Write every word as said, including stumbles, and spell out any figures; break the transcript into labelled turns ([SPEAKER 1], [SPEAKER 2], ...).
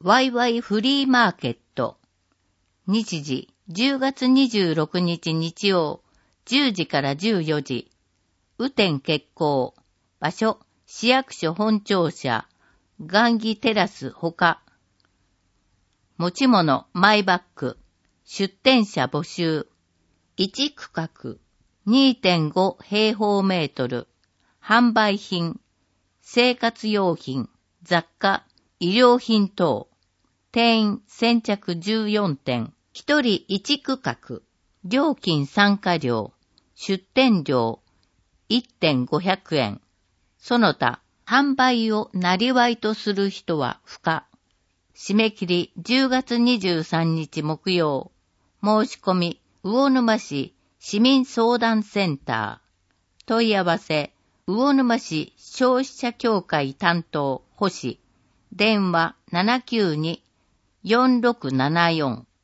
[SPEAKER 1] ワイワイフリーマーケット。日時じゅうがつにじゅうろくにち日曜じゅうじからじゅうよじ。雨天決行。場所市役所本庁舎。雁木テラスほか。持ち物マイバッグ。出店者募集。いち区画 にてんご 平方メートル。販売品。生活用品、雑貨、医療品等。定員先着じゅうよんてん。ひとりいち区画。料金参加料。出店料。いってんごひゃくえん。その他、販売をなりわいとする人は不可。締め切りじゅうがつにじゅうさんにち木曜。申し込み、魚沼市市民相談センター。問い合わせ、魚沼市消費者協会担当、星。電話 ななきゅうに よんろくななよん。